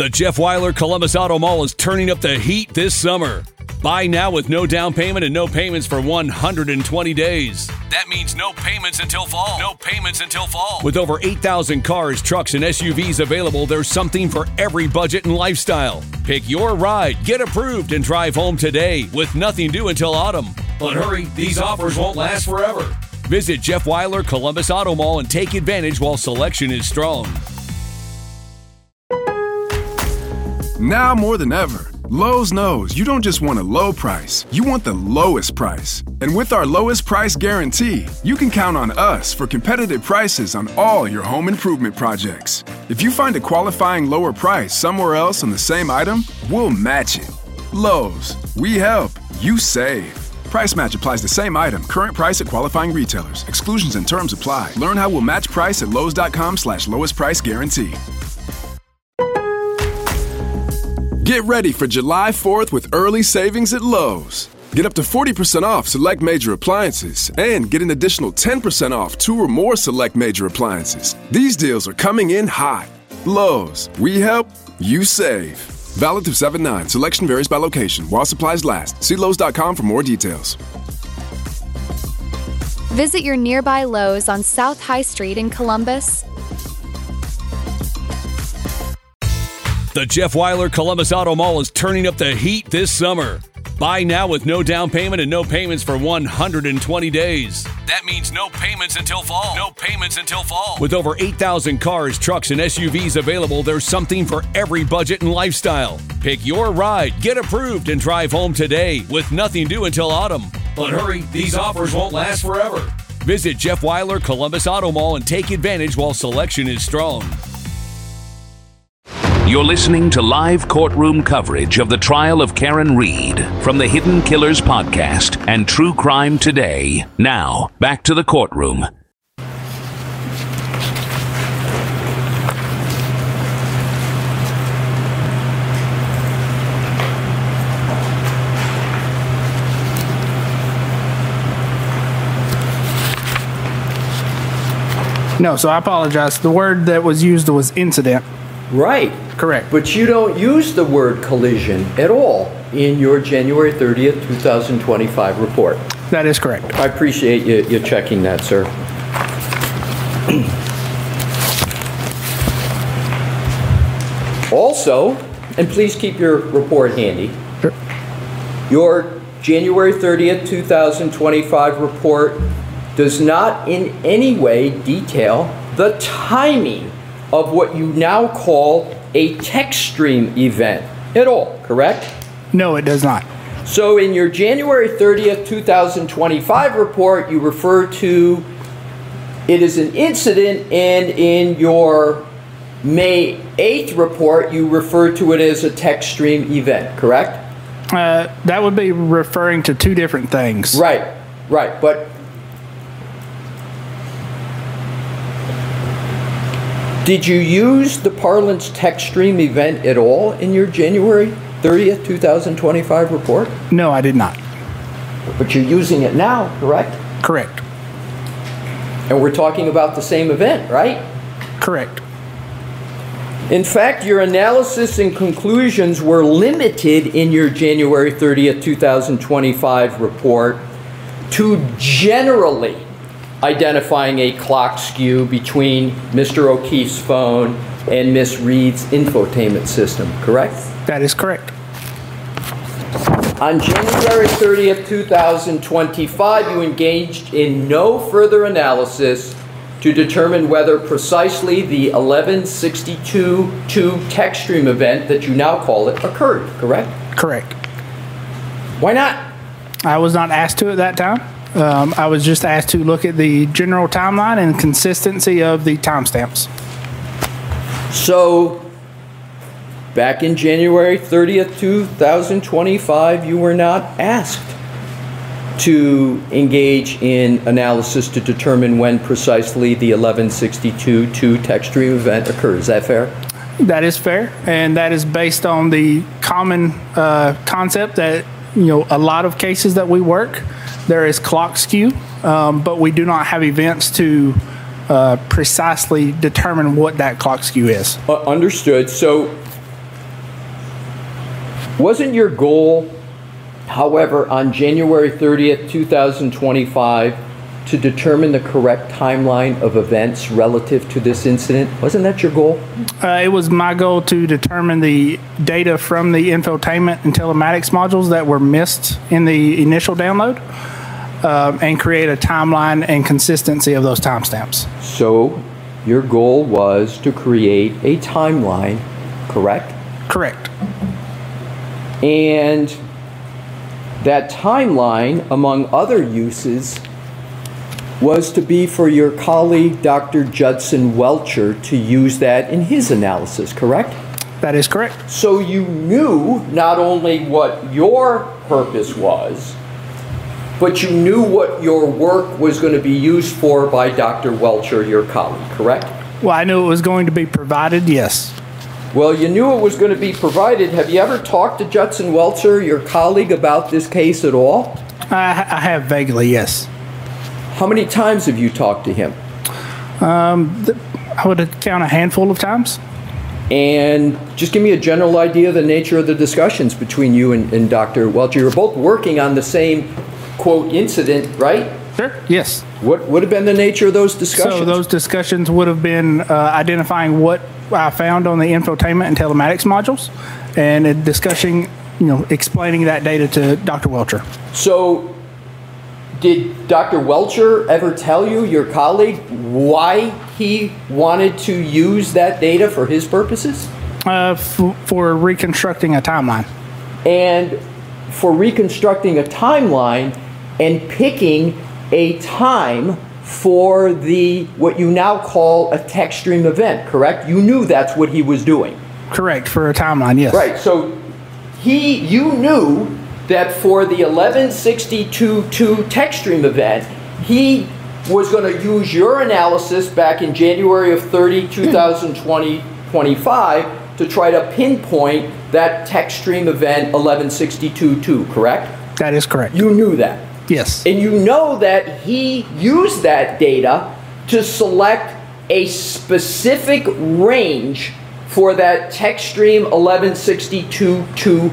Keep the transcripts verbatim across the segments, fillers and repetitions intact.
The Jeff Weiler Columbus Auto Mall is turning up the heat this summer. Buy now with no down payment and no payments for one hundred twenty days. That means no payments until fall. No payments until fall. With over eight thousand cars, trucks, and S U Vs available, there's something for every budget and lifestyle. Pick your ride, get approved, and drive home today with nothing due until autumn. But hurry, these offers won't last forever. Visit Jeff Weiler Columbus Auto Mall and take advantage while selection is strong. Now more than ever, Lowe's knows you don't just want a low price, you want the lowest price. And with our lowest price guarantee, you can count on us for competitive prices on all your home improvement projects. If you find a qualifying lower price somewhere else on the same item, we'll match it. Lowe's, we help, you save. Price match applies the same item, current price at qualifying retailers. Exclusions and terms apply. Learn how we'll match price at lowes.com slash lowest price guarantee. Get ready for July fourth with early savings at Lowe's. Get up to forty percent off select major appliances and get an additional ten percent off two or more select major appliances. These deals are coming in hot. Lowe's, we help, you save. Valid through seven nine. Selection varies by location. While supplies last. See Lowe's dot com for more details. Visit your nearby Lowe's on South High Street in Columbus. The Jeff Weiler Columbus Auto Mall is turning up the heat this summer. Buy now with no down payment and no payments for one hundred twenty days. That means no payments until fall. No payments until fall. With over eight thousand cars, trucks, and S U Vs available, there's something for every budget and lifestyle. Pick your ride, get approved, and drive home today with nothing due until autumn. But hurry, these offers won't last forever. Visit Jeff Weiler Columbus Auto Mall and take advantage while selection is strong. You're listening to live courtroom coverage of the trial of Karen Read from the Hidden Killers podcast and True Crime Today. Now, back to the courtroom. No, so I apologize. The word that was used was incident. Right. Correct. But you don't use the word collision at all in your January thirtieth, twenty twenty-five report. That is correct. I appreciate you, you checking that, sir. Also, and please keep your report handy, Sure. Your January thirtieth, twenty twenty-five report does not in any way detail the timing of what you now call a text stream event at all, correct? No, it does not. So in your January thirtieth, twenty twenty-five report, you refer to it as an incident, and in your May eighth report, you refer to it as a text stream event, correct? Uh, that would be referring to two different things. Right, right, but did you use the parlance text stream event at all in your January thirtieth, twenty twenty-five report? No, I did not. But you're using it now, correct? Correct. And we're talking about the same event, right? Correct. In fact, your analysis and conclusions were limited in your January thirtieth, twenty twenty-five report to generally identifying a clock skew between Mister O'Keefe's phone and Miss Reed's infotainment system, correct? That is correct. On January thirtieth, twenty twenty-five, you engaged in no further analysis to determine whether precisely the eleven sixty-two two text stream event that you now call it occurred, correct? Correct. Why not? I was not asked to at that time. Um, I was just asked to look at the general timeline and consistency of the timestamps. So, back in January thirtieth, twenty twenty-five, you were not asked to engage in analysis to determine when precisely the eleven sixty-two two text stream event occurs. Is that fair? That is fair, and that is based on the common uh, concept that, you know, a lot of cases that we work, there is clock skew, um, but we do not have events to uh, precisely determine what that clock skew is. Uh, understood. So Wasn't your goal, however, on January thirtieth, two thousand twenty-five, to determine the correct timeline of events relative to this incident? Wasn't that your goal? Uh, it was my goal to determine the data from the infotainment and telematics modules that were missed in the initial download, uh, and create a timeline and consistency of those timestamps. So your goal was to create a timeline, correct? Correct. And that timeline, among other uses, was to be for your colleague, Doctor Judson Welcher, to use that in his analysis, correct? That is correct. So you knew not only what your purpose was, but you knew what your work was going to be used for by Doctor Welcher, your colleague, correct? Well, I knew it was going to be provided, yes. Well, you knew it was going to be provided. Have you ever talked to Judson Welcher, your colleague, about this case at all? I, I have vaguely, yes. How many times have you talked to him? Um, th- I would count a handful of times. And just give me a general idea of the nature of the discussions between you and, and Doctor Welcher. You were both working on the same, quote, incident, right? Sure, yes. What would have been the nature of those discussions? So those discussions would have been uh, identifying what I found on the infotainment and telematics modules, and uh, discussing, you know, explaining that data to Doctor Welcher. So did Doctor Welcher ever tell you, your colleague, why he wanted to use that data for his purposes? Uh, f- for reconstructing a timeline. And for reconstructing a timeline and picking a time for the, what you now call a tech stream event, correct? You knew that's what he was doing. Correct, for a timeline, yes. Right, so he, you knew that for the eleven sixty-two two tech stream event, he was going to use your analysis back in January of thirty, two thousand twenty, twenty-five to try to pinpoint that tech stream event eleven sixty-two two, correct? That is correct. You knew that. Yes. And you know that he used that data to select a specific range for that tech stream eleven sixty-two two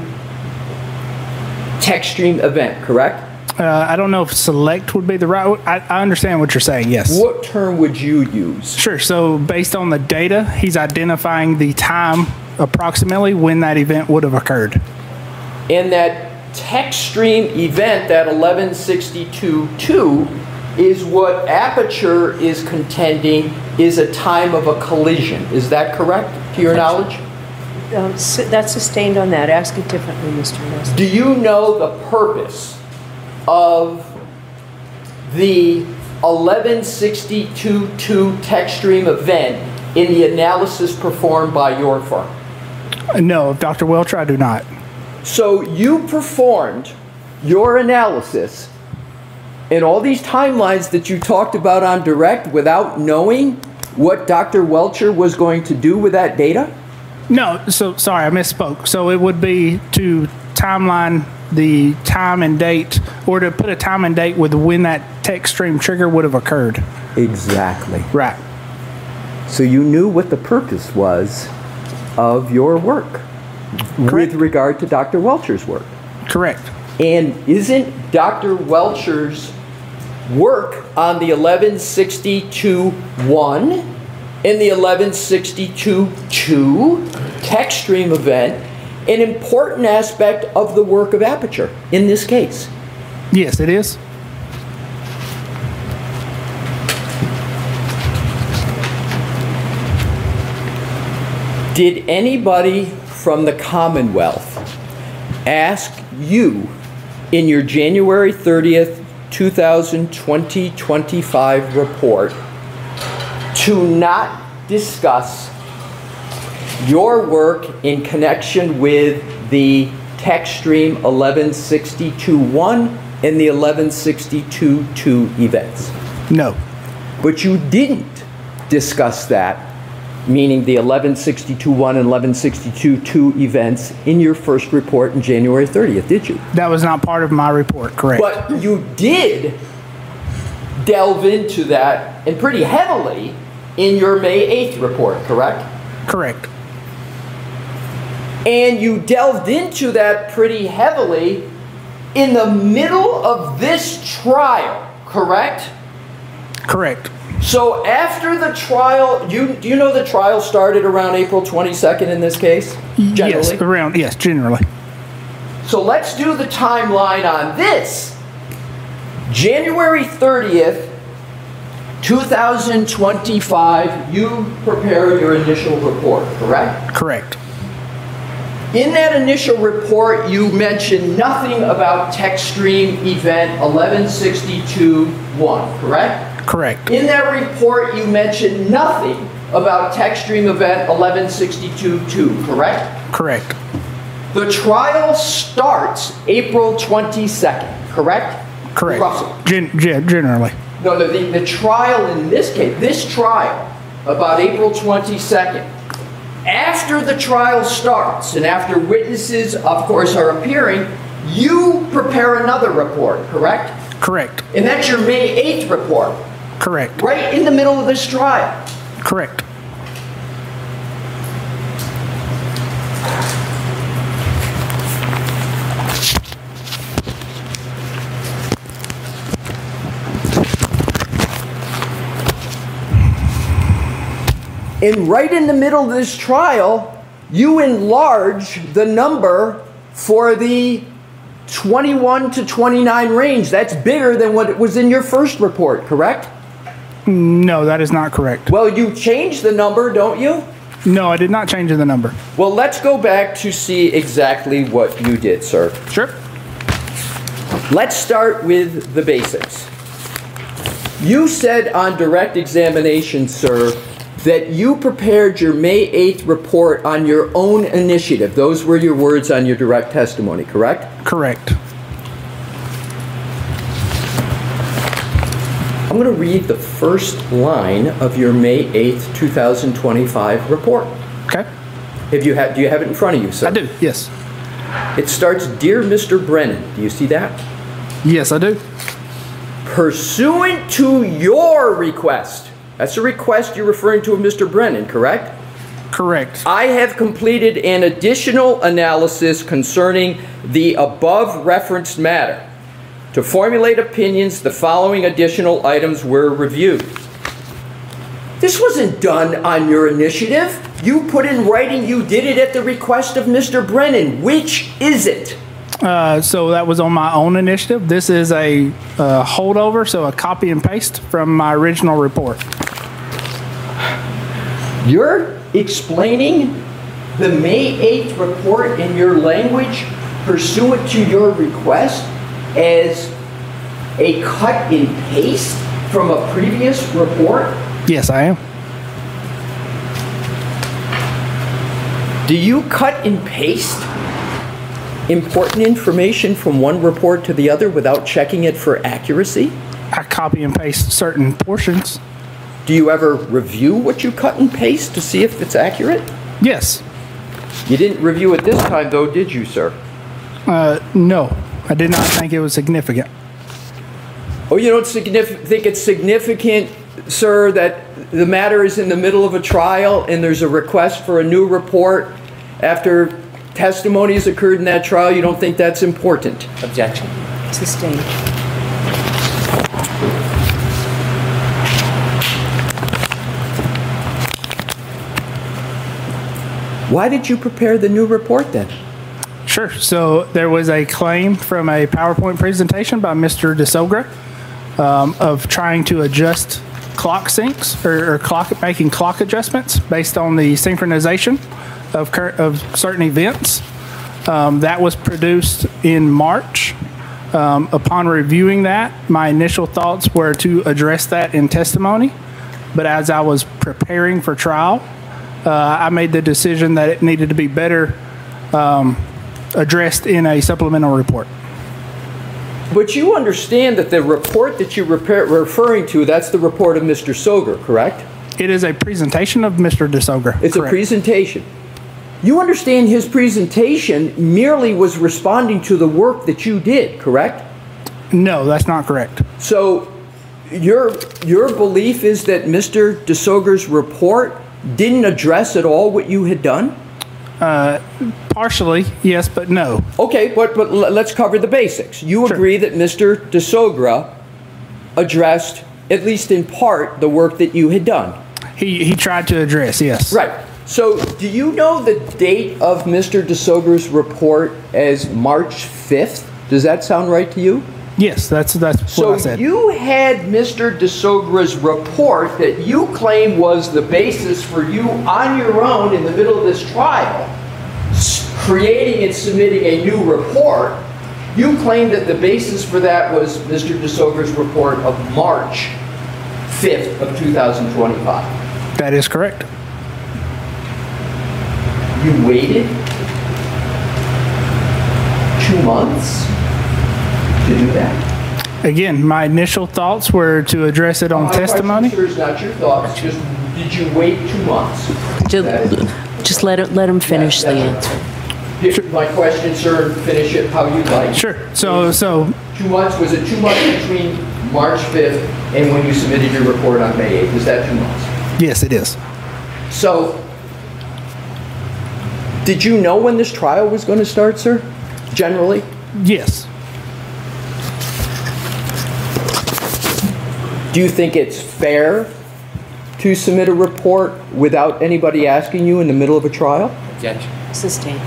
tech stream event, correct? Uh, I don't know if select would be the right. I, I understand what you're saying, yes. What term would you use? Sure. So based on the data, he's identifying the time approximately when that event would have occurred. And that tech stream event, that eleven sixty-two two, is what Aperture is contending is a time of a collision. Is that correct, to your knowledge? Um, that's sustained on that. Ask it differently, Mister Ness. Do you know the purpose of the eleven sixty-two two tech stream event in the analysis performed by your firm? No, Doctor Welcher, I do not. So you performed your analysis in all these timelines that you talked about on Direct without knowing what Doctor Welcher was going to do with that data? No, so sorry, I misspoke. So it would be to timeline the time and date, or to put a time and date with when that tech stream trigger would have occurred. Exactly. Right. So you knew what the purpose was of your work. Correct. With regard to Doctor Welcher's work. Correct. And isn't Doctor Welcher's work on the eleven sixty-two one and the eleven sixty-two two tech stream event an important aspect of the work of Aperture in this case? Yes, it is. Did anybody from the Commonwealth ask you in your January thirtieth, two thousand twenty, twenty-five report to not discuss your work in connection with the tech stream eleven sixty-two one and the eleven sixty-two two events? No. But you didn't discuss that, meaning the eleven sixty-two one and eleven sixty-two two events, in your first report in January thirtieth, did you? That was not part of my report, correct. But you did delve into that, and pretty heavily, in your May eighth report, correct? Correct. And you delved into that pretty heavily in the middle of this trial, correct? Correct. So after the trial, you do you know the trial started around April twenty-second in this case? Generally? Yes, around, yes, generally. So let's do the timeline on this. January thirtieth, two thousand twenty-five, you prepare your initial report, correct? Correct. In that initial report, you mentioned nothing about TechStream event eleven sixty-two one, correct? Correct. In that report, you mentioned nothing about TechStream event eleven sixty-two two, correct? Correct. The trial starts April twenty-second, correct? Correct. Roughly. Gen- gen- generally. No, no, the, the trial in this case, this trial, about April twenty-second, after the trial starts and after witnesses, of course, are appearing, you prepare another report, correct? Correct. And that's your May eighth report, Correct. right in the middle of this trial. Correct. And right in the middle of this trial, you enlarge the number for the twenty-one to twenty-nine range. That's bigger than what it was in your first report, correct? No, that is not correct. Well, you changed the number, don't you? No, I did not change the number. Well, let's go back to see exactly what you did, sir. Sure. Let's start with the basics. You said on direct examination, sir, that you prepared your May eighth report on your own initiative. Those were your words on your direct testimony, correct? Correct. I'm going to read the first line of your May eighth, two thousand twenty-five report. Okay. Have you ha- do you have it in front of you, sir? I do, yes. It starts, Dear Mister Brennan. Do you see that? Yes, I do. Pursuant to your request. That's a request you're referring to of Mister Brennan, correct? Correct. I have completed an additional analysis concerning the above referenced matter. To formulate opinions, the following additional items were reviewed. This wasn't done on your initiative. You put in writing you did it at the request of Mister Brennan. Which is it? Uh, so that was on my own initiative. This is a uh, holdover, so a copy and paste from my original report. You're explaining the May eighth report in your language pursuant to your request as a cut and paste from a previous report? Yes, I am. Do you cut and paste important information from one report to the other without checking it for accuracy? I copy and paste certain portions. Do you ever review what you cut and paste to see if it's accurate? Yes. You didn't review it this time, though, did you, sir? Uh, no, I did not think it was significant. Oh, you don't signif- think it's significant, sir, that the matter is in the middle of a trial and there's a request for a new report after testimony has occurred in that trial? You don't think that's important? Objection. Sustained. Why did you prepare the new report then? Sure. So there was a claim from a PowerPoint presentation by Mister DeSogra um, of trying to adjust clock syncs or, or clock making clock adjustments based on the synchronization of, cur- of certain events. Um, that was produced in March. Um, upon reviewing that, my initial thoughts were to address that in testimony. But as I was preparing for trial, uh, I made the decision that it needed to be better um, addressed in a supplemental report. But you understand that the report that you're repair- referring to, that's the report of Mister Soger, correct? It is a presentation of Mister DeSogra. It's correct. a presentation. You understand his presentation merely was responding to the work that you did, correct? No, that's not correct. So your your belief is that Mister DeSoger's report didn't address at all what you had done? Uh, partially, yes, but no. Okay, but, but l- let's cover the basics. You Sure. agree that Mister DeSogra addressed, at least in part, the work that you had done. He he tried to address, yes. Right. So do you know the date of Mister DeSogra's report as March fifth? Does that sound right to you? Yes, that's that's So what I said. you had Mister DeSogra's report that you claim was the basis for you on your own in the middle of this trial, s- creating and submitting a new report. You claim that the basis for that was Mister DeSogra's report of March fifth of two thousand twenty-five. That is correct. You waited two months to do that? Again, my initial thoughts were to address it on My testimony. question, sir, is not your thoughts, just did you wait two months? Ju- Just let it, let him finish the That's- answer. Here's my question, sir, and finish it how you'd like. Sure. So so Two months, was it two months between March fifth and when you submitted your report on May eighth? Is that two months? yes, it is. So, did you know when this trial was going to start, sir? Generally? Yes. Do you think it's fair to submit a report without anybody asking you in the middle of a trial? Sustained.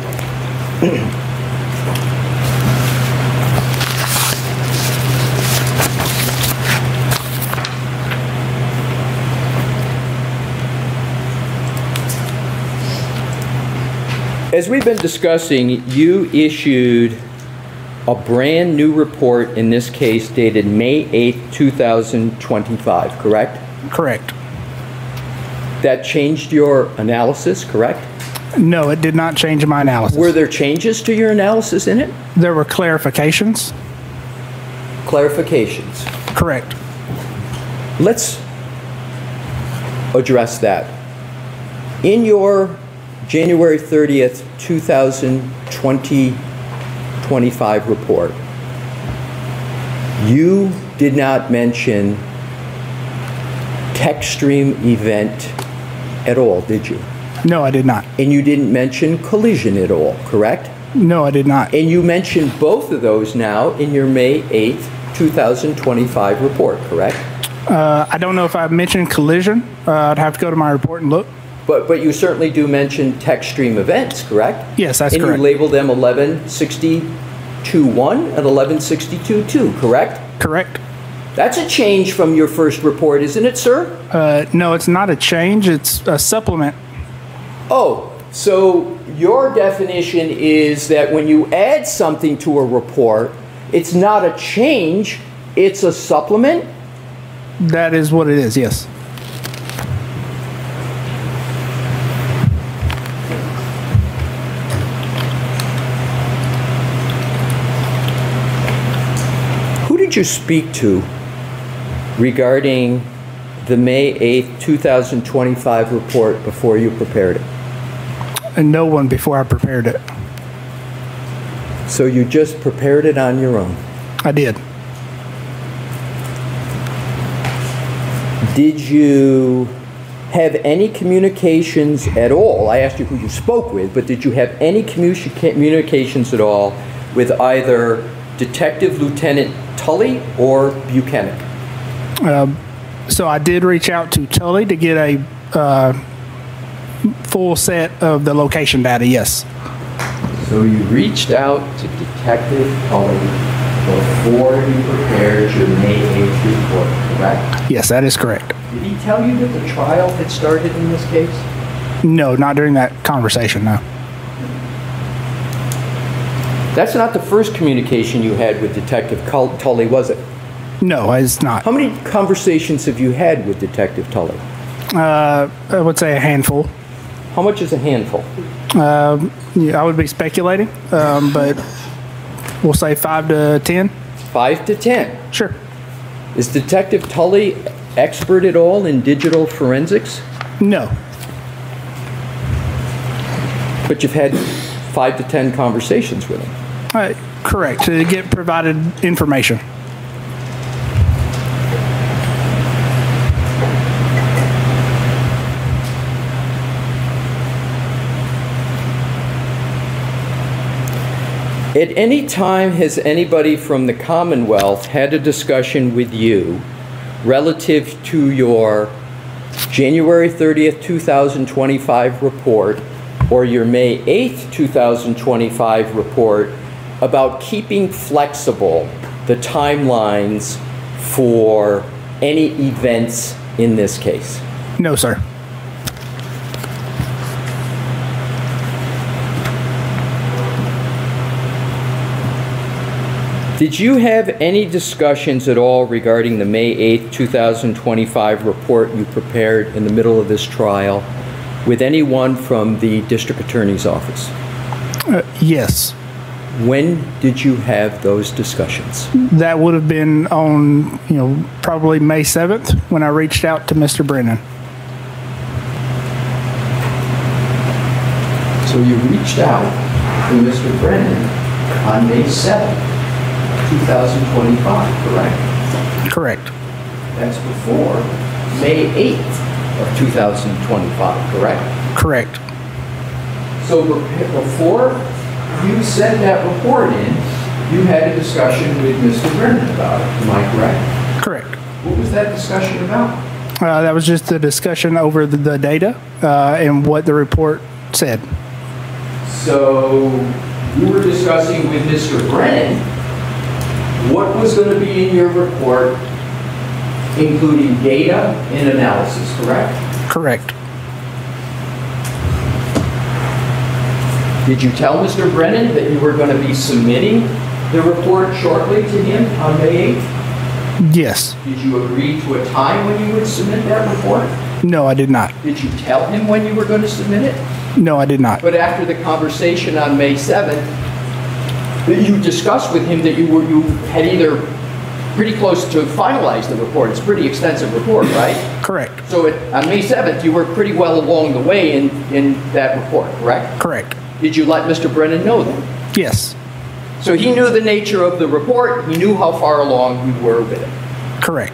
As we've been discussing, you issued a brand new report in this case dated May eighth, two thousand twenty-five, correct? Correct. That changed your analysis, correct? No, it did not change my analysis. Were there changes to your analysis in it? There were clarifications. Clarifications. Correct. Let's address that. In your January thirtieth, two thousand twenty, twenty-five report, you did not mention TechStream event at all, did you? No, I did not. And you didn't mention collision at all, correct? No, I did not. And you mentioned both of those now in your May eighth, two thousand twenty-five report, correct? Uh, I don't know if I mentioned collision. Uh, I'd have to go to my report and look. But but you certainly do mention TechStream events, correct? Yes, that's and correct. And you labeled them eleven sixty-two one and eleven sixty-two two, correct? Correct. That's a change from your first report, isn't it, sir? Uh, no, it's not a change. It's a supplement. Oh, so your definition is that when you add something to a report, it's not a change, it's a supplement? That is what it is, yes. Who did you speak to regarding the May eighth, two thousand twenty-five report before you prepared it? And no one before I prepared it. So you just prepared it on your own? I did. Did you have any communications at all? I asked you who you spoke with, but did you have any commu- communications at all with either Detective Lieutenant Tully or Buchanan? Um, so I did reach out to Tully to get a uh, full set of the location data, yes. So you reached out to Detective Tully before you prepared your May eighth report, correct? Yes, that is correct. Did he tell you that the trial had started in this case? No, not during that conversation, no. That's not the first communication you had with Detective Cul- Tully, was it? No, it's not. How many conversations have you had with Detective Tully? Uh, I would say a handful. How much is a handful? Um, yeah, I would be speculating, um, but we'll say five to ten. Five to ten. Sure. Is Detective Tully expert at all in digital forensics? No. But you've had five to ten conversations with him. Uh, correct, to get provided information. At any time, has anybody from the Commonwealth had a discussion with you relative to your January thirtieth, two thousand twenty-five report or your May eighth, two thousand twenty-five report about keeping flexible the timelines for any events in this case? No, sir. Did you have any discussions at all regarding the May eighth, two thousand twenty-five report you prepared in the middle of this trial with anyone from the district attorney's office? Uh, yes. When did you have those discussions? That would have been on, you know, probably May seventh when I reached out to Mister Brennan. So you reached out to Mister Brennan on May seventh, two thousand twenty-five, correct? Correct. That's before May eighth of two thousand twenty-five, correct? Correct. So be- before you sent that report in, you had a discussion with Mister Brennan about it, am I correct? Correct. What was that discussion about? Uh, that was just a discussion over the, the data uh, and what the report said. So you were discussing with Mister Brennan what was going to be in your report, including data and analysis, correct? Correct. Did you tell Mister Brennan that you were going to be submitting the report shortly to him on May eighth? Yes. Did you agree to a time when you would submit that report? No, I did not. Did you tell him when you were going to submit it? No, I did not. But after the conversation on May seventh, you discussed with him that you were you had either pretty close to finalize the report. It's a pretty extensive report, right? Correct. So it, on May seventh, you were pretty well along the way in, in that report, correct? Correct. Did you let Mister Brennan know that? Yes. So he knew the nature of the report. He knew how far along you were with it. Correct.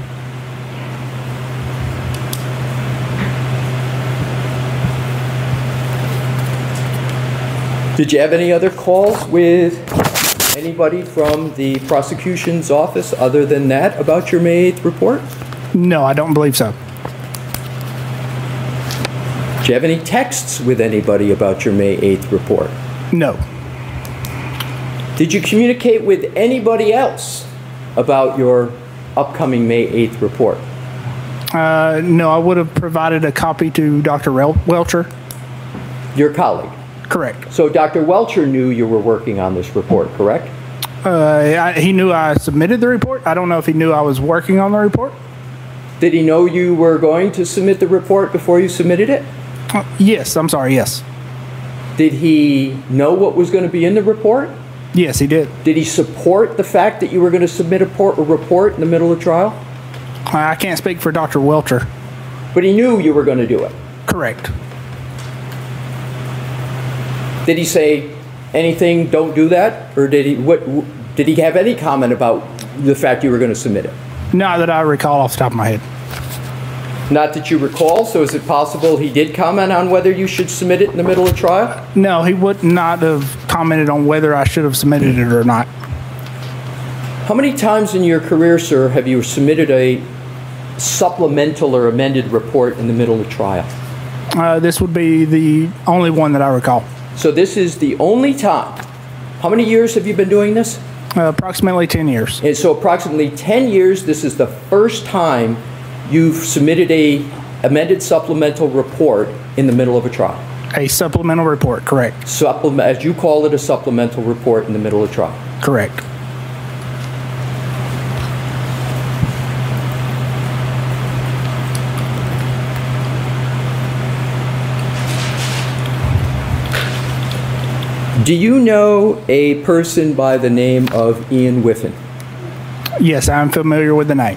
Did you have any other calls with anybody from the prosecution's office other than that about your May eighth report? No, I don't believe so. Did you have any texts with anybody about your May eighth report? No. Did you communicate with anybody else about your upcoming May eighth report? Uh, no, I would have provided a copy to Doctor Rel- Welcher. Your colleague? Correct. So Doctor Welcher knew you were working on this report, correct? Uh, I, he knew I submitted the report. I don't know if he knew I was working on the report. Did he know you were going to submit the report before you submitted it? Uh, yes, I'm sorry, yes. Did he know what was going to be in the report? Yes, he did. Did he support the fact that you were going to submit a, por- a report in the middle of trial? I can't speak for Doctor Welcher. But he knew you were going to do it. Correct. Did he say anything, don't do that? Or did he, what, did he have any comment about the fact you were going to submit it? Not that I recall off the top of my head. Not that you recall, so is it possible he did comment on whether you should submit it in the middle of trial? No, he would not have commented on whether I should have submitted it or not. How many times in your career, sir, have you submitted a supplemental or amended report in the middle of trial? Uh, this would be the only one that I recall. So this is the only time. How many years have you been doing this? Uh, approximately ten years. And so approximately ten years, this is the first time you've submitted a amended supplemental report in the middle of a trial. A supplemental report, correct. Supplement, as you call it, a supplemental report in the middle of trial. Correct. Do you know a person by the name of Ian Whiffen? Yes, I'm familiar with the name.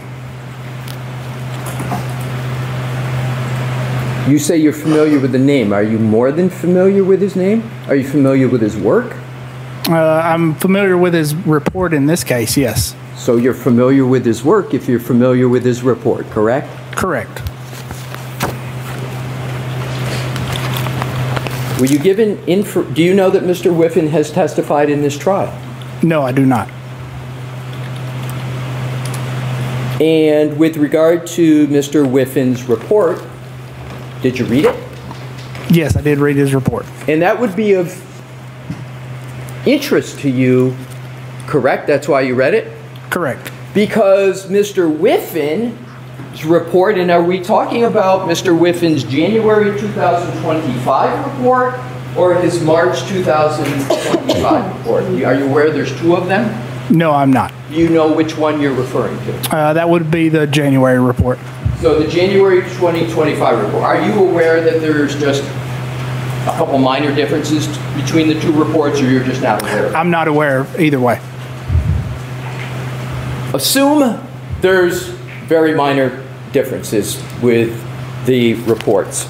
You say you're familiar with the name. Are you more than familiar with his name? Are you familiar with his work? Uh, I'm familiar with his report in this case, yes. So you're familiar with his work if you're familiar with his report, correct? Correct. Were you given info? Do you know that Mister Whiffen has testified in this trial? No, I do not. And with regard to Mister Whiffen's report, did you read it? Yes, I did read his report. And that would be of interest to you, correct? That's why you read it? Correct. Because Mister Whiffen's report, and are we talking about Mister Whiffen's January two thousand twenty-five report or his March two thousand twenty-five report? Are you aware there's two of them? No, I'm not. Do you know which one you're referring to? Uh, that would be the January report. So the January twenty twenty-five report, are you aware that there's just a couple minor differences between the two reports, or you're just not aware of it? I'm not aware either way. Assume there's very minor differences with the reports.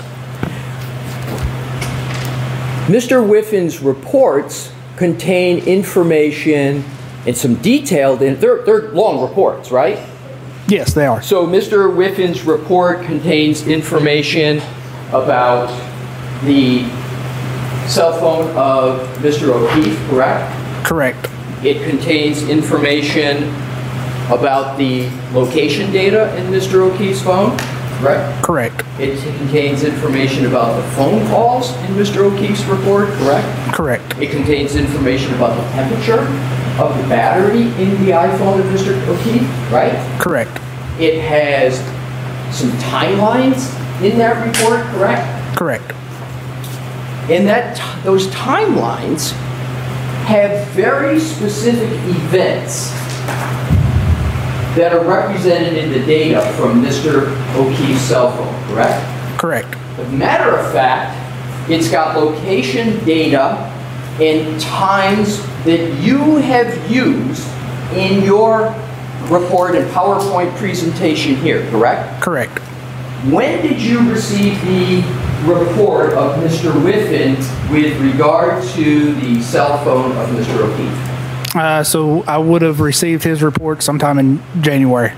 Mister Whiffen's reports contain information and some detailed, in, they're, they're long reports, right? Yes, they are. So Mister Whiffen's report contains information about the cell phone of Mister O'Keefe, correct? Correct. It contains information about the location data in Mister O'Keefe's phone, correct? Correct. It contains information about the phone calls in Mister O'Keefe's report, correct? Correct. It contains information about the temperature of the battery in the iPhone of Mister O'Keefe, right? Correct. It has some timelines in that report, correct? Correct. And that t- those timelines have very specific events that are represented in the data from Mister O'Keefe's cell phone, correct? Correct. As a matter of fact, it's got location data and times that you have used in your report and PowerPoint presentation here, correct? Correct. When did you receive the report of Mister Whiffen with regard to the cell phone of Mister O'Keefe? Uh, so I would have received his report sometime in January.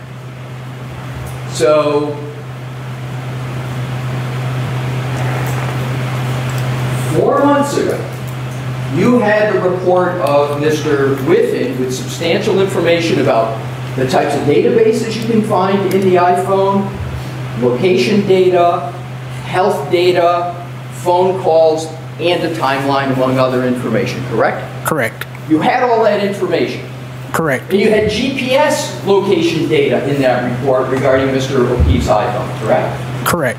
So, four months ago, you had the report of Mister Whiffen with substantial information about the types of databases you can find in the iPhone, location data, health data, phone calls, and a timeline, among other information, correct? Correct. You had all that information. Correct. And you had G P S location data in that report regarding Mister O'Keefe's iPhone, correct? Correct.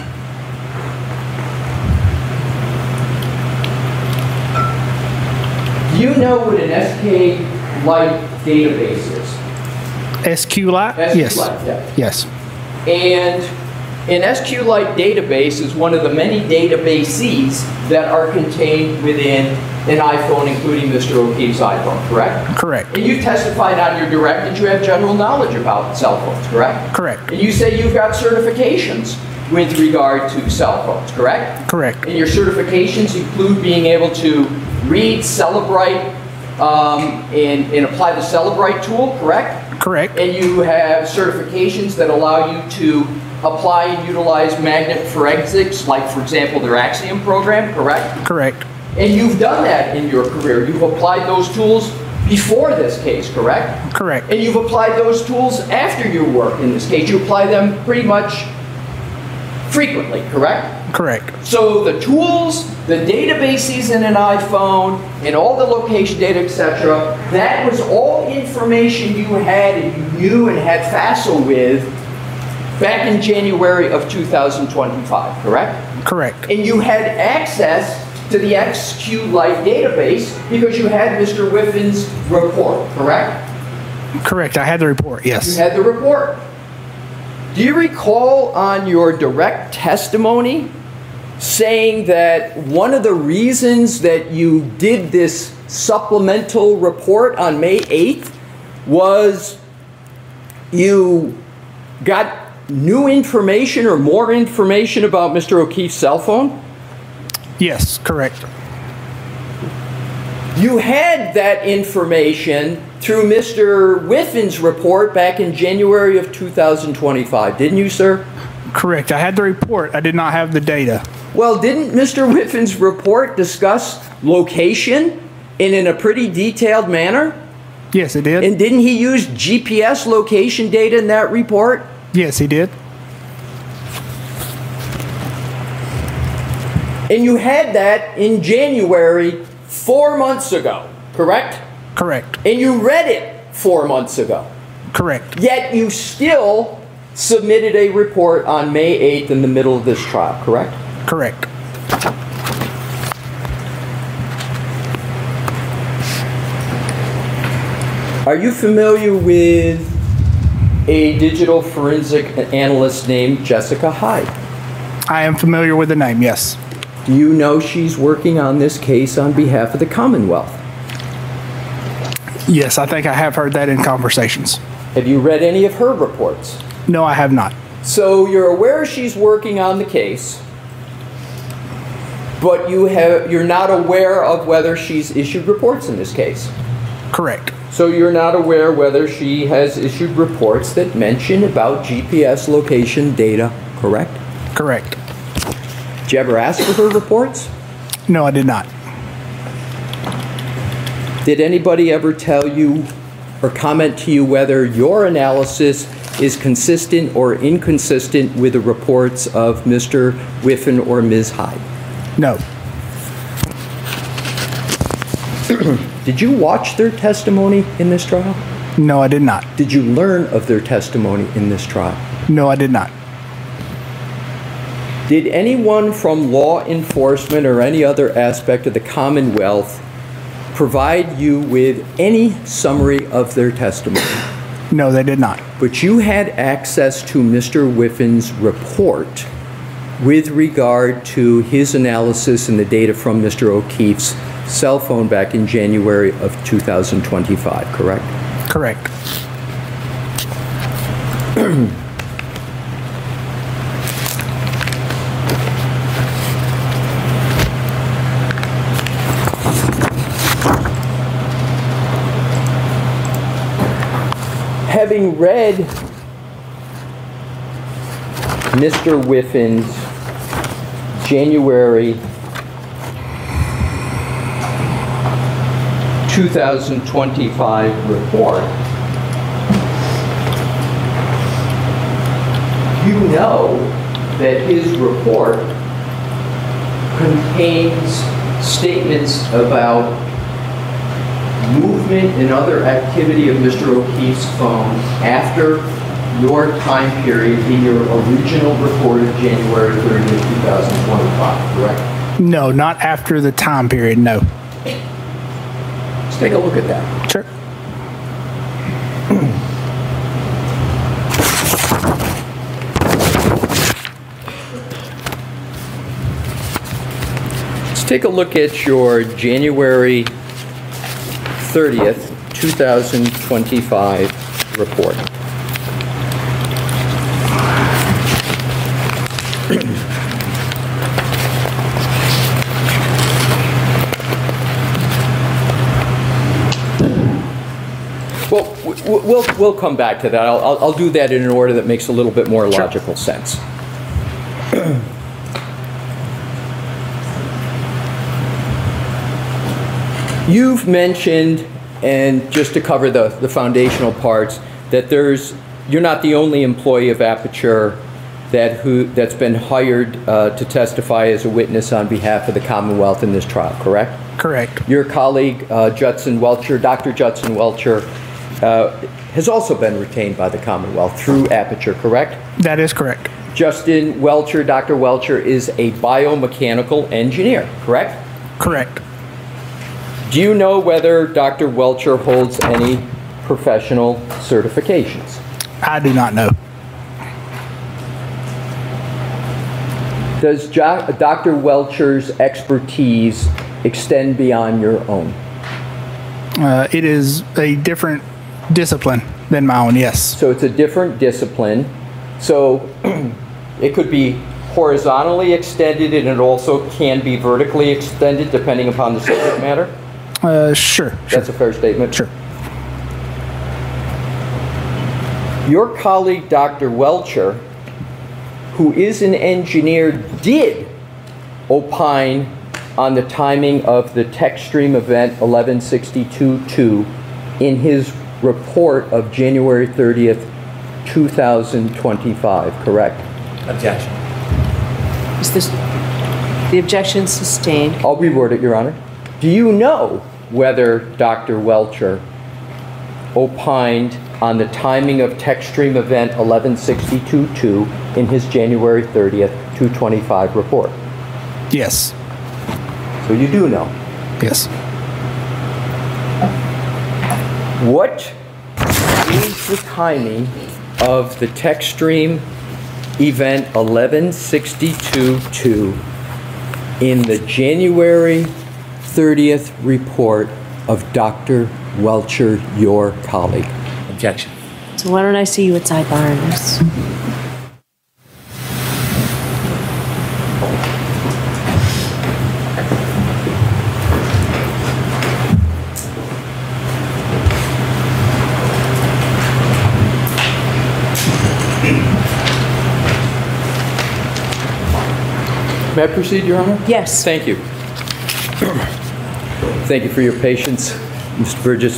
Do you know what an S Q Lite database is? SQLite? Yes. SQLite, yeah. Yes. And an SQLite database is one of the many databases that are contained within an iPhone, including Mister O'Keefe's iPhone, correct? Correct. And you testified on your direct that you have general knowledge about cell phones, correct? Correct. And you say you've got certifications with regard to cell phones, correct? Correct. And your certifications include being able to read Cellebrite um, and, and apply the Cellebrite tool, correct? Correct. And you have certifications that allow you to apply and utilize magnet forensics, like, for example, their Axiom program, correct? Correct. And you've done that in your career. You've applied those tools before this case, correct? Correct. And you've applied those tools after your work in this case. You apply them pretty much frequently, correct? Correct. So the tools, the databases in an iPhone, and all the location data, et cetera, that was all information you had and you knew and had FASO with back in January of two thousand twenty-five, correct? Correct. And you had access to the S Q Lite database because you had Mister Whiffen's report, correct? Correct. I had the report, yes. You had the report. Do you recall on your direct testimony saying that one of the reasons that you did this supplemental report on May eighth was you got new information or more information about Mister O'Keefe's cell phone? Yes, correct. You had that information through Mister Whiffen's report back in January of two thousand twenty-five, didn't you, sir? Correct. I had the report. I did not have the data. Well, didn't Mister Whiffin's report discuss location in, in a pretty detailed manner? Yes, it did. And didn't he use G P S location data in that report? Yes, he did. And you had that in January four months ago, correct? Correct. And you read it four months ago. Correct. Yet you still submitted a report on May eighth in the middle of this trial, correct? Correct. Are you familiar with a digital forensic analyst named Jessica Hyde? I am familiar with the name, yes. Do you know she's working on this case on behalf of the Commonwealth? Yes, I think I have heard that in conversations. Have you read any of her reports? No, I have not. So you're aware she's working on the case, but you have, you're not aware of whether she's issued reports in this case? Correct. So you're not aware whether she has issued reports that mention about G P S location data, correct? Correct. Did you ever ask for her reports? No, I did not. Did anybody ever tell you or comment to you whether your analysis is consistent or inconsistent with the reports of Mister Whiffin or Miz Hyde? No. Did you watch their testimony in this trial? No, I did not. Did you learn of their testimony in this trial? No, I did not. Did anyone from law enforcement or any other aspect of the Commonwealth provide you with any summary of their testimony? No, they did not. But you had access to Mister Whiffin's report with regard to his analysis and the data from Mister O'Keefe's cell phone back in January of two thousand twenty-five, correct? Correct. Having read Mister Whiffin's January two thousand twenty-five report, you know that his report contains statements about movement and other activity of Mister O'Keefe's phone after your time period in your original report of January thirtieth, two thousand twenty-five, correct? No, not after the time period, no. Let's take a look at that. Sure. Let's take a look at your January thirtieth, two thousand twenty-five report. Well, we'll we'll come back to that. I'll, I'll I'll do that in an order that makes a little bit more logical sense. You've mentioned, and just to cover the, the foundational parts, that there's you're not the only employee of Aperture that who that's been hired uh, to testify as a witness on behalf of the Commonwealth in this trial, correct? Correct. Your colleague uh, Judson Welcher, Doctor Judson Welcher, uh, has also been retained by the Commonwealth through Aperture, correct? That is correct. Justin Welcher, Doctor Welcher, is a biomechanical engineer, correct? Correct. Do you know whether Doctor Welcher holds any professional certifications? I do not know. Does jo- Doctor Welcher's expertise extend beyond your own? Uh, it is a different discipline than my own, yes. So it's a different discipline. So it could be horizontally extended, and it also can be vertically extended depending upon the subject matter? Uh, sure, sure. That's a fair statement? Sure. Your colleague, Doctor Welcher, who is an engineer, did opine on the timing of the TechStream event eleven sixty-two two in his report of January thirtieth, two thousand twenty-five, correct? Objection. Is this, the objection sustained? I'll reword it, Your Honor. Do you know whether Doctor Welcher opined on the timing of TechStream event eleven sixty-two two in his January thirtieth, two twenty-five report? Yes. So you do know. Yes. What is the timing of the TechStream event eleven sixty-two two in the January thirtieth report of Doctor Welcher, your colleague? Objection. So why don't I see you at sidebar on this? May I proceed, Your Honor? Yes. Thank you. Thank you for your patience, Mister Burgess.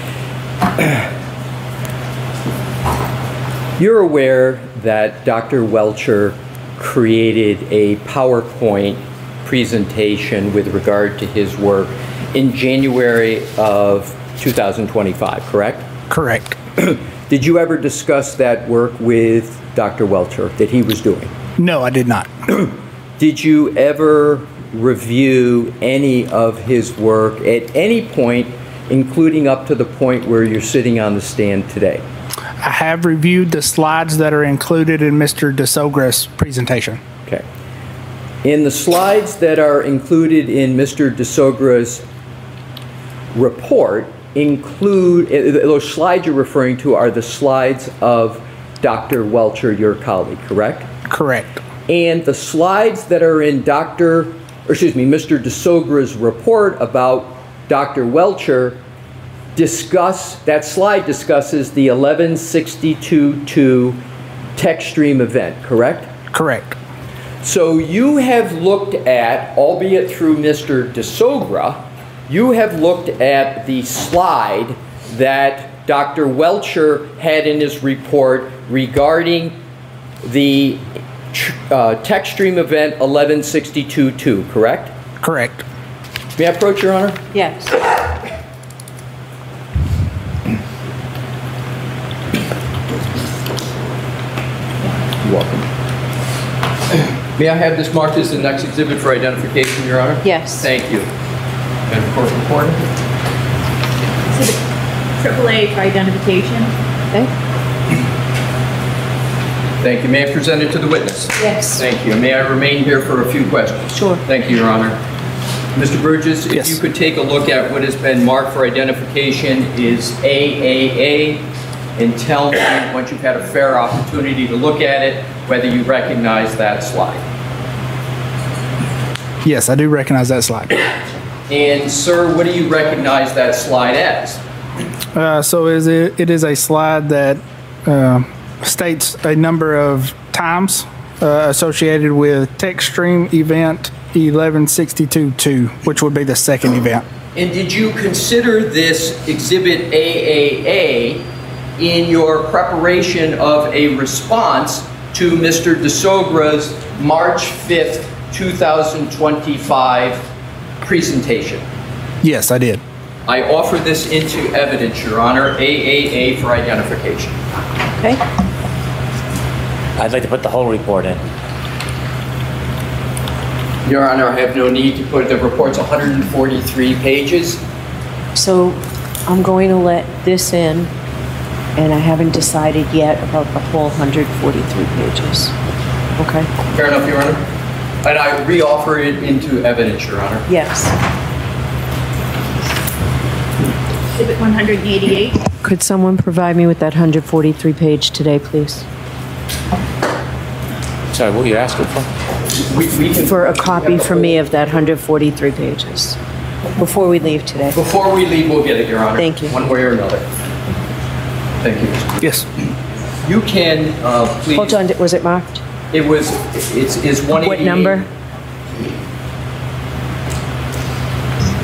You're aware that Doctor Welcher created a PowerPoint presentation with regard to his work in January of two thousand twenty-five, correct? Correct. Did you ever discuss that work with Doctor Welcher that he was doing? No, I did not. Did you ever review any of his work at any point, including up to the point where you're sitting on the stand today? I have reviewed the slides that are included in Mister DeSogra's presentation. Okay. In the slides that are included in Mister DeSogra's report include, those slides you're referring to are the slides of Doctor Welcher, your colleague, correct? Correct. And the slides that are in Doctor, or excuse me, Mister DeSogra's report about Doctor Welcher discuss, that slide discusses the eleven sixty-two two TechStream event, correct? Correct. So you have looked at, albeit through Mister DeSogra, you have looked at the slide that Doctor Welcher had in his report regarding the uh, TechStream event eleven sixty-two two, correct? Correct. May I approach, Your Honor? Yes. You're welcome. May I have this marked as the next exhibit for identification, Your Honor? Yes. Thank you. And court reporter? triple A for identification. Okay. Thank you. May I present it to the witness? Yes. Thank you. May I remain here for a few questions? Sure. Thank you, Your Honor. Mister Burgess, if Yes. you could take a look at what has been marked for identification is A A A, and tell me, once you've had a fair opportunity to look at it, whether you recognize that slide. Yes, I do recognize that slide. And sir, what do you recognize that slide as? Uh, so is it, it is a slide that uh, states a number of times uh, associated with TechStream event eleven sixty-two two, which would be the second event. And did you consider this exhibit A A A in your preparation of a response to Mister DeSogra's March fifth, two thousand twenty-five presentation? Yes, I did. I offer this into evidence, Your Honor, A A A for identification. Okay. I'd like to put the whole report in. Your Honor, I have no need to put, the report's one hundred forty-three pages. So I'm going to let this in, and I haven't decided yet about the whole one hundred forty-three pages. Okay? Fair enough, Your Honor. And I re-offer it into evidence, Your Honor. Yes. Exhibit one hundred eighty-eight. Could someone provide me with that one hundred forty-three page today, please? Sorry, what are you asking for? We, we can, For a copy for me of that one hundred forty-three pages, before we leave today. Before we leave, we'll get it, Your Honor. Thank you. One way or another. Thank you, Mister Yes. You can, uh, please. Hold on, was it marked? It was, it's, is one eighty-eight. What number?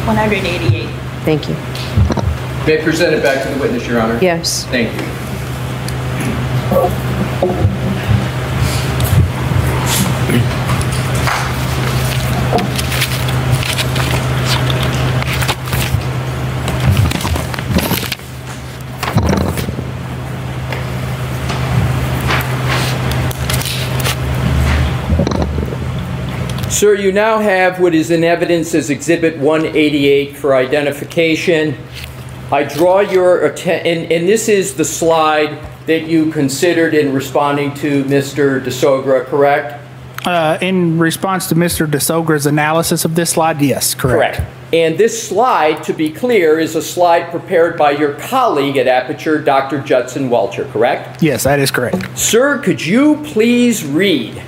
one hundred eighty-eight. Thank you. May I present it back to the witness, Your Honor? Yes. Thank you. Sir, you now have what is in evidence as Exhibit one eighty-eight for identification. I draw your attention, and, and this is the slide that you considered in responding to Mister DeSogra, correct? Uh, in response to Mister DeSogra's analysis of this slide, yes, correct. Correct. And this slide, to be clear, is a slide prepared by your colleague at Aperture, Doctor Judson Welcher, correct? Yes, that is correct. Sir, could you please read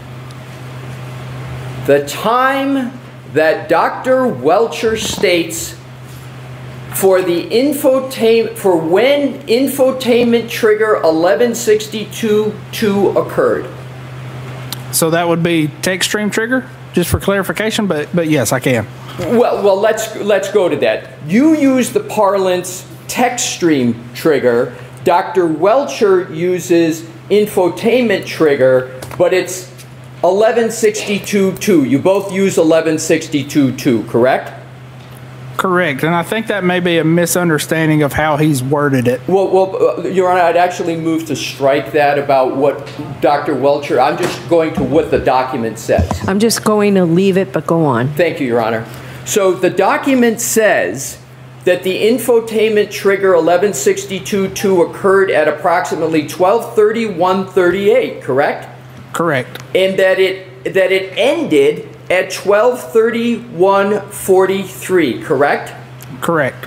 the time that Doctor Welcher states for the infotainment, for when infotainment trigger eleven sixty-two two occurred? So that would be text stream trigger, just for clarification, but but yes, I can. Well, well, let's let's go to that. You use the parlance text stream trigger. Doctor Welcher uses infotainment trigger, but it's eleven sixty-two two. You both use eleven sixty-two two, correct? Correct, and I think that may be a misunderstanding of how he's worded it. Well, well, uh, Your Honor, I'd actually move to strike that about what Doctor Welcher. I'm just going to what the document says. I'm just going to leave it, but go on. Thank you, Your Honor. So the document says that the infotainment trigger eleven sixty-two two occurred at approximately twelve thirty-one thirty-eight, correct? Correct. And that it that it ended at twelve thirty-one forty-three, correct? Correct.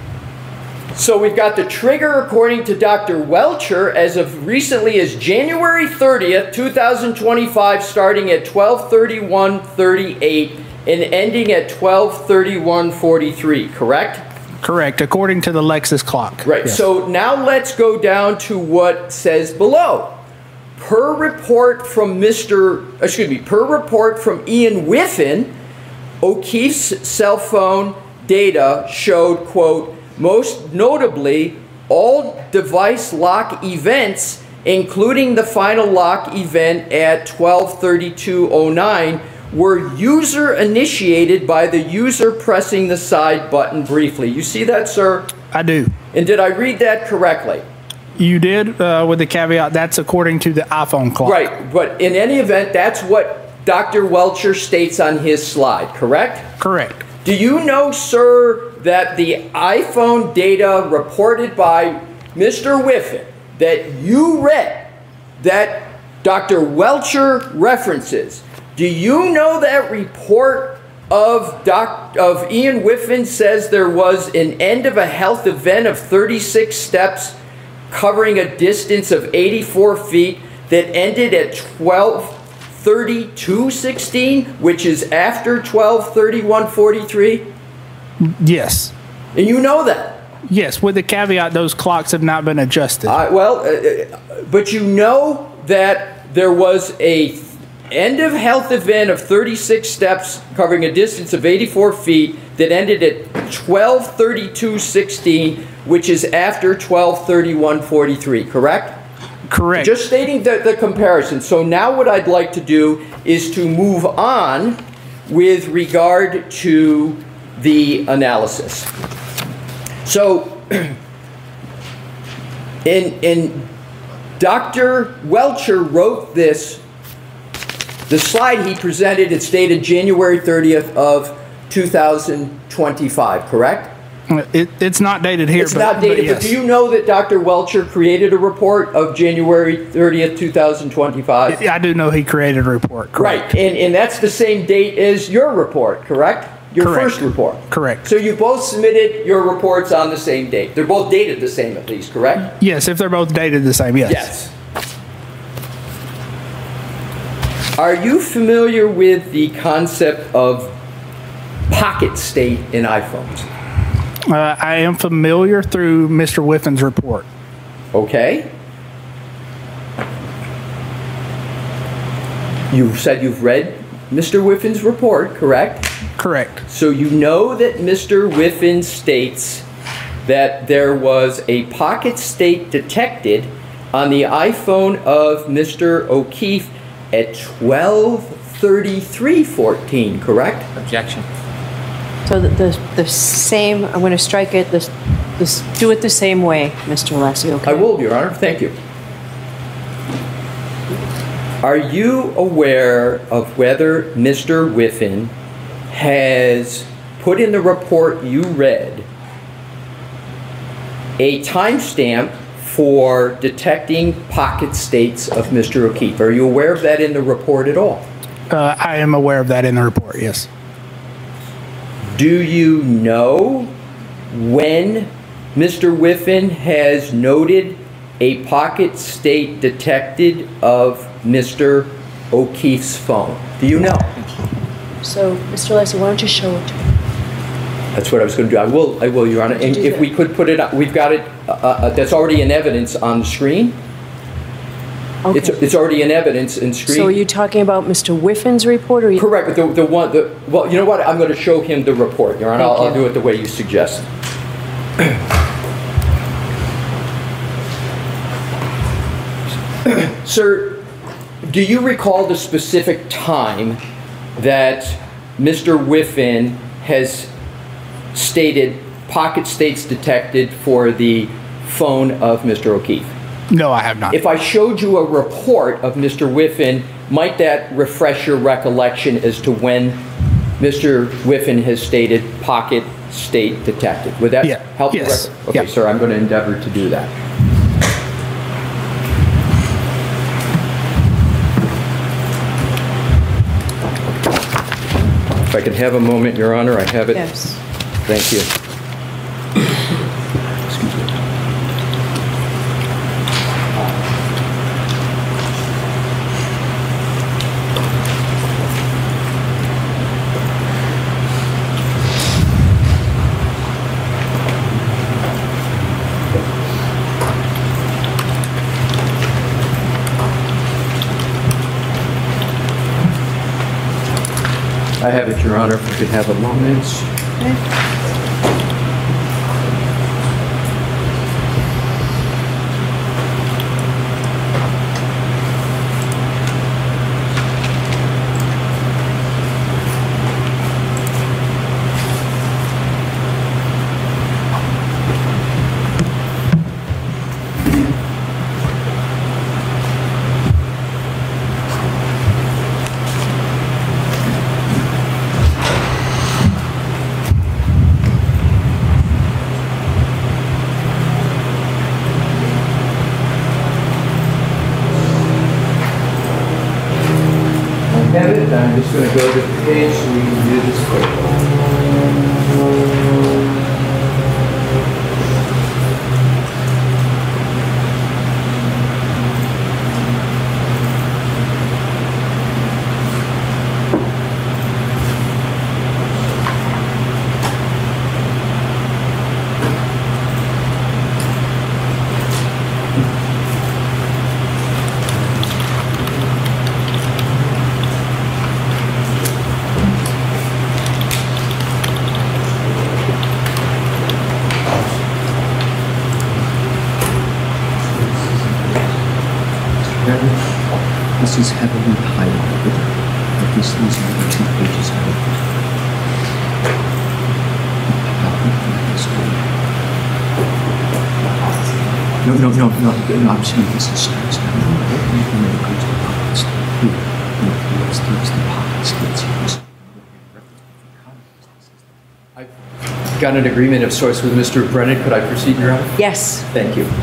So we've got the trigger, according to Doctor Welcher, as of recently as January thirtieth, two thousand twenty-five, starting at twelve thirty-one thirty-eight and ending at twelve thirty-one forty-three, correct? Correct, according to the Lexus clock. Right, Yes. So now let's go down to what says below. Per report from Mister, excuse me, per report from Ian Whiffen, O'Keefe's cell phone data showed, quote, most notably, all device lock events, including the final lock event at twelve thirty-two oh nine, were user initiated by the user pressing the side button briefly. You see that, sir? I do. And did I read that correctly? You did, uh, with the caveat, that's according to the iPhone clock. Right, but in any event, that's what Doctor Welcher states on his slide, correct? Correct. Do you know, sir, that the iPhone data reported by Mister Whiffen that you read, that Doctor Welcher references, do you know that report of Doc, of Ian Whiffen says there was an end of a health event of thirty-six steps covering a distance of eighty-four feet that ended at twelve thirty-two sixteen, which is after twelve thirty-one forty-three? Yes. And you know that? Yes, with the caveat those clocks have not been adjusted. Uh, well, uh, but you know that there was a end of health event of thirty-six steps covering a distance of eighty-four feet that ended at twelve thirty-two sixteen, which is after twelve thirty-one forty-three, correct? Correct. Just stating the, the comparison. So now what I'd like to do is to move on with regard to the analysis. So, in, in Doctor Welcher wrote this, the slide he presented, it's dated January thirtieth of two thousand twenty-five, correct? It, it's not dated here. It's but, not dated, but, yes. but do you know that Doctor Welcher created a report of January thirtieth, two thousand twenty-five? I do know he created a report, correct. Right, and, and that's the same date as your report, correct? Your Correct. first report. Correct. So you both submitted your reports on the same date. They're both dated the same at least, correct? Yes, if they're both dated the same, yes. Yes. Are you familiar with the concept of pocket state in iPhones? Uh, I am familiar through Mister Whiffen's report. Okay. You said you've read Mister Whiffen's report, correct? Correct. So you know that Mister Whiffen states that there was a pocket state detected on the iPhone of Mister O'Keefe at twelve thirty-three fourteen, correct? Objection. So the, the, the same, I'm going to strike it, this, this, do it the same way, Mister Alessi, okay? I will, Your Honor. Thank you. Are you aware of whether Mister Whiffen has put in the report you read a timestamp for detecting pocket states of Mister O'Keefe? Are you aware of that in the report at all? Uh, I am aware of that in the report, yes. Do you know when Mister Whiffen has noted a pocket state detected of Mister O'Keefe's phone? Do you know? So, Mister Alessi, why don't you show it to me? That's what I was going to do. I will, I will, Your Honor. And if we could put it up, we've got it, uh, uh, that's already in evidence on the screen. Okay. It's, it's already in evidence in screen. So are you talking about Mister Whiffen's report, or you? Correct, but the, the one, the, well, you know what? I'm going to show him the report, Your Honor. I'll, I'll do it the way you suggest. Sir, do you recall the specific time that Mister Whiffen has stated pocket states detected for the phone of Mister O'Keefe? No, I have not. If I showed you a report of Mister Whiffen, might that refresh your recollection as to when Mister Whiffen has stated pocket state detected? Would that Yeah. help Yes. you? Okay, Yeah. sir, I'm going to endeavor to do that. If I could have a moment, Your Honor, I have it. Yes. Thank you. I have it, Your Honor, if we could have a moment. Have it. I'm just going to go to the page so we can do this quickly. This is heavily highlighted, but this, these are the two pages of it. No, no, no, no, no, I'm saying this is serious. Now, when it comes to pocket state, here, here, it's there's the pocket states here. I've got an agreement of sorts with Mister Brennan. Could I proceed, Your Honor? Yes. Thank you.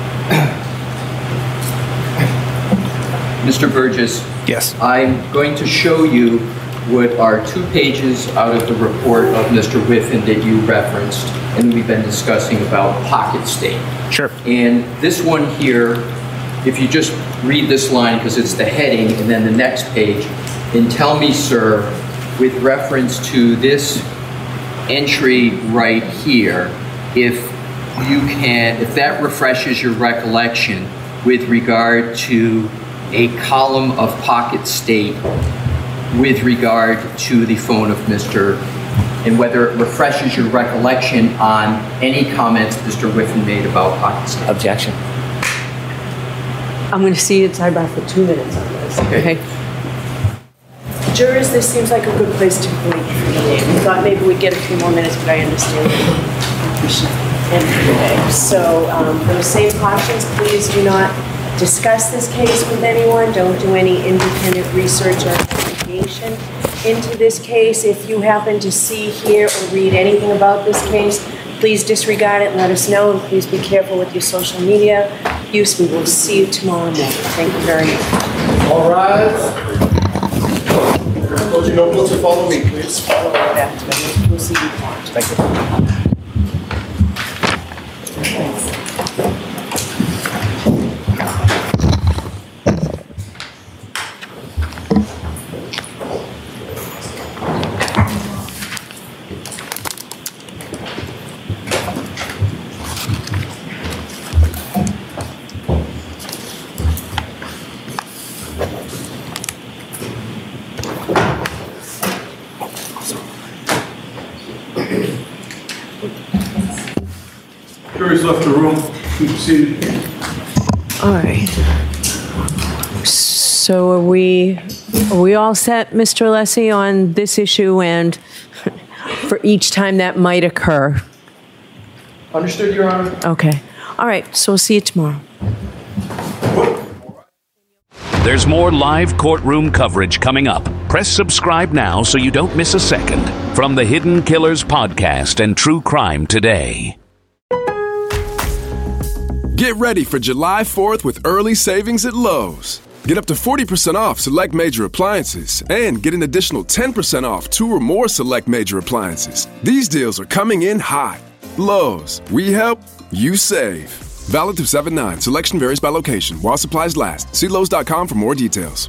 Mister Burgess. Yes. I'm going to show you what are two pages out of the report of Mister Whiffen that you referenced, and we've been discussing about pocket state. Sure. And this one here, if you just read this line, because it's the heading, and then the next page, and tell me, sir, with reference to this entry right here, if you can, if that refreshes your recollection with regard to a column of pocket state with regard to the phone of Mister and whether it refreshes your recollection on any comments Mister Whiffen made about Pakistan. Objection. I'm going to see you sidebar for two minutes on this. Okay. Jurors, this seems like a good place to break for the day. We thought maybe we'd get a few more minutes, but I understand we should end for the day. So, um, those same cautions, please do not discuss this case with anyone. Don't do any independent research or investigation into this case. If you happen to see, hear, or read anything about this case, please disregard it and let us know. And please be careful with your social media use. We will see you tomorrow morning. Thank you very much. All right. Close your notebooks and follow me, please. Follow right after me. We'll see you tomorrow. Thank you. Jury's left the room. Keep seated. All right. So are we, are we all set, Mister Alessi, on this issue and for each time that might occur? Understood, Your Honor. Okay. All right. So we'll see you tomorrow. There's more live courtroom coverage coming up. Press subscribe now so you don't miss a second. From the Hidden Killers Podcast and True Crime Today. Get ready for July fourth with early savings at Lowe's. Get up to forty percent off select major appliances and get an additional ten percent off two or more select major appliances. These deals are coming in hot. Lowe's, we help, you save. Valid through seven nine. Selection varies by location while supplies last. See Lowe's dot com for more details.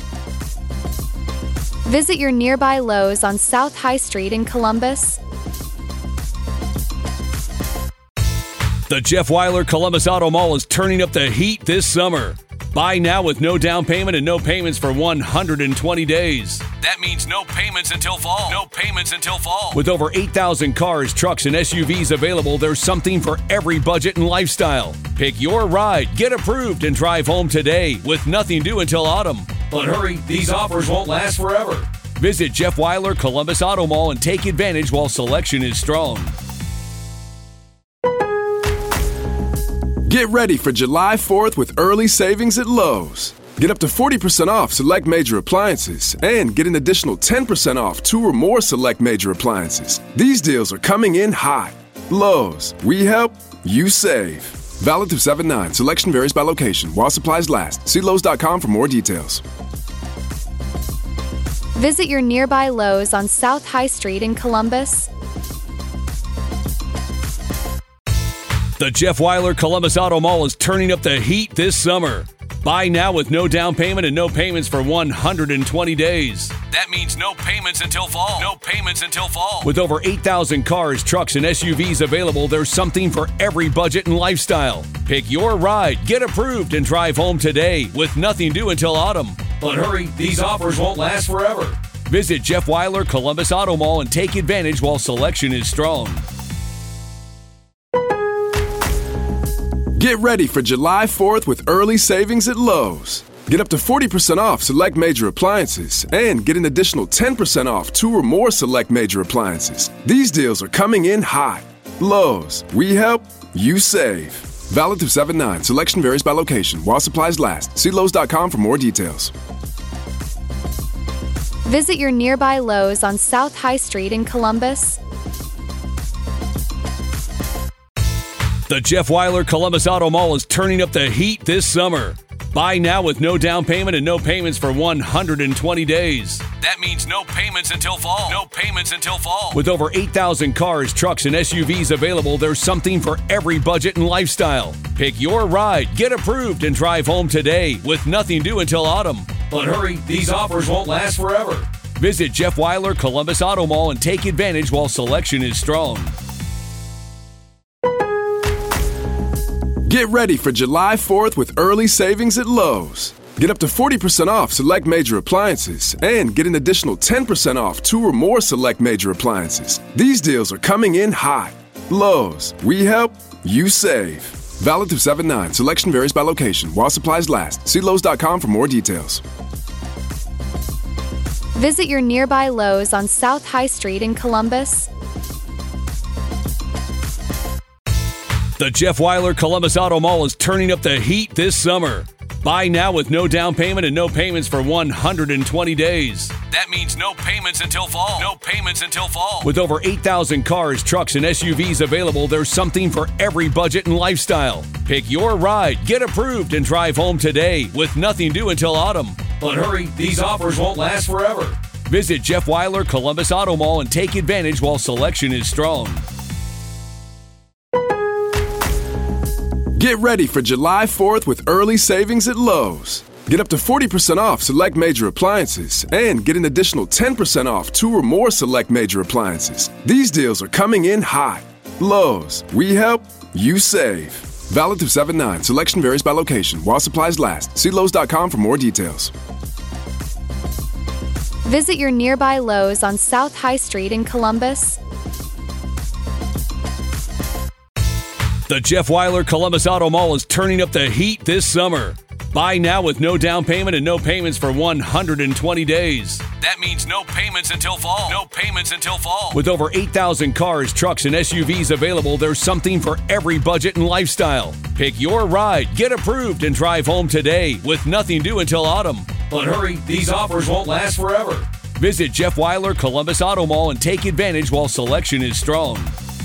Visit your nearby Lowe's on South High Street in Columbus. The Jeff Weiler Columbus Auto Mall is turning up the heat this summer. Buy now with no down payment and no payments for one hundred twenty days. That means no payments until fall. No payments until fall. With over eight thousand cars, trucks, and S U Vs available, there's something for every budget and lifestyle. Pick your ride, get approved, and drive home today with nothing due until autumn. But hurry, these offers won't last forever. Visit Jeff Weiler Columbus Auto Mall and take advantage while selection is strong. Get ready for July fourth with early savings at Lowe's. Get up to forty percent off select major appliances and get an additional ten percent off two or more select major appliances. These deals are coming in hot. Lowe's, we help, you save. Valid through seven nine. Selection varies by location while supplies last. See Lowe's dot com for more details. Visit your nearby Lowe's on South High Street in Columbus. The Jeff Weiler Columbus Auto Mall is turning up the heat this summer. Buy now with no down payment and no payments for one hundred twenty days. That means no payments until fall. No payments until fall. With over eight thousand cars, trucks, and S U Vs available, there's something for every budget and lifestyle. Pick your ride, get approved, and drive home today with nothing due until autumn. But hurry, these offers won't last forever. Visit Jeff Weiler Columbus Auto Mall and take advantage while selection is strong. Get ready for July fourth with early savings at Lowe's. Get up to forty percent off select major appliances and get an additional ten percent off two or more select major appliances. These deals are coming in hot. Lowe's, we help, you save. Valid through seven nine. Selection varies by location while supplies last. See Lowe's dot com for more details. Visit your nearby Lowe's on South High Street in Columbus. The Jeff Weiler Columbus Auto Mall is turning up the heat this summer. Buy now with no down payment and no payments for one hundred twenty days. That means no payments until fall. No payments until fall. With over eight thousand cars, trucks, and S U Vs available, there's something for every budget and lifestyle. Pick your ride, get approved, and drive home today with nothing due until autumn. But hurry, these offers won't last forever. Visit Jeff Weiler Columbus Auto Mall and take advantage while selection is strong. Get ready for July fourth with early savings at Lowe's. Get up to forty percent off select major appliances and get an additional ten percent off two or more select major appliances. These deals are coming in hot. Lowe's, we help, you save. Valid through seven nine. Selection varies by location while supplies last. See Lowe's dot com for more details. Visit your nearby Lowe's on South High Street in Columbus. The Jeff Weiler Columbus Auto Mall is turning up the heat this summer. Buy now with no down payment and no payments for one hundred twenty days. That means no payments until fall. No payments until fall. With over eight thousand cars, trucks, and S U Vs available, there's something for every budget and lifestyle. Pick your ride, get approved, and drive home today with nothing due until autumn. But hurry, these offers won't last forever. Visit Jeff Weiler Columbus Auto Mall and take advantage while selection is strong. Get ready for July fourth with early savings at Lowe's. Get up to forty percent off select major appliances and get an additional ten percent off two or more select major appliances. These deals are coming in hot. Lowe's, we help, you save. Valid through seven nine. Selection varies by location while supplies last. See Lowe's dot com for more details. Visit your nearby Lowe's on South High Street in Columbus. The Jeff Weiler Columbus Auto Mall is turning up the heat this summer. Buy now with no down payment and no payments for one hundred twenty days. That means no payments until fall. No payments until fall. With over eight thousand cars, trucks, and S U Vs available, there's something for every budget and lifestyle. Pick your ride, get approved, and drive home today with nothing due until autumn. But hurry, these offers won't last forever. Visit Jeff Weiler Columbus Auto Mall and take advantage while selection is strong.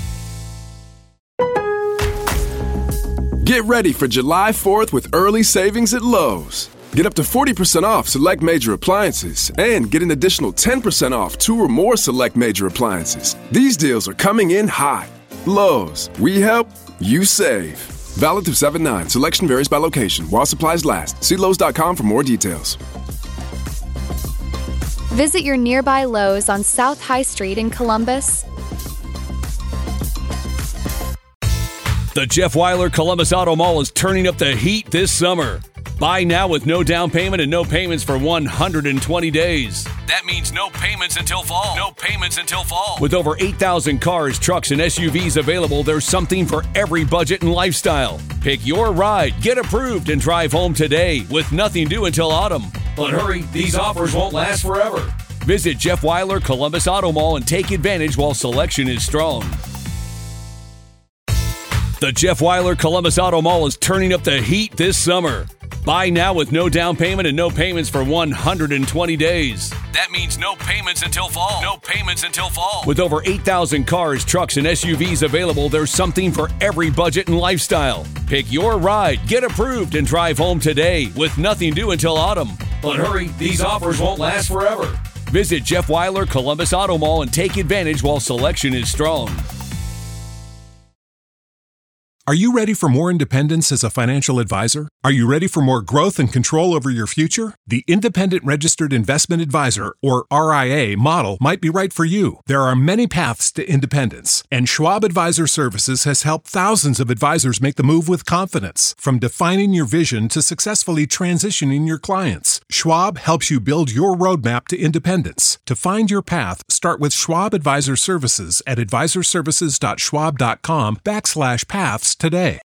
Get ready for July fourth with early savings at Lowe's. Get up to forty percent off select major appliances and get an additional ten percent off two or more select major appliances. These deals are coming in hot. Lowe's, we help, you save. Valid through seven nine. Selection varies by location while supplies last. See Lowe's dot com for more details. Visit your nearby Lowe's on South High Street in Columbus. The Jeff Weiler Columbus Auto Mall is turning up the heat this summer. Buy now with no down payment and no payments for one hundred twenty days. That means no payments until fall. No payments until fall. With over eight thousand cars, trucks, and S U Vs available, there's something for every budget and lifestyle. Pick your ride, get approved, and drive home today with nothing due until autumn. But hurry, these offers won't last forever. Visit Jeff Weiler Columbus Auto Mall and take advantage while selection is strong. The Jeff Weiler Columbus Auto Mall is turning up the heat this summer. Buy now with no down payment and no payments for one hundred twenty days. That means no payments until fall. No payments until fall. With over eight thousand cars, trucks, and S U Vs available, there's something for every budget and lifestyle. Pick your ride, get approved, and drive home today with nothing due until autumn. But hurry, these offers won't last forever. Visit Jeff Weiler Columbus Auto Mall and take advantage while selection is strong. Are you ready for more independence as a financial advisor? Are you ready for more growth and control over your future? The Independent Registered Investment Advisor, or R I A, model might be right for you. There are many paths to independence, and Schwab Advisor Services has helped thousands of advisors make the move with confidence. From defining your vision to successfully transitioning your clients, Schwab helps you build your roadmap to independence. To find your path, start with Schwab Advisor Services at advisorservices.schwab.com backslash paths today.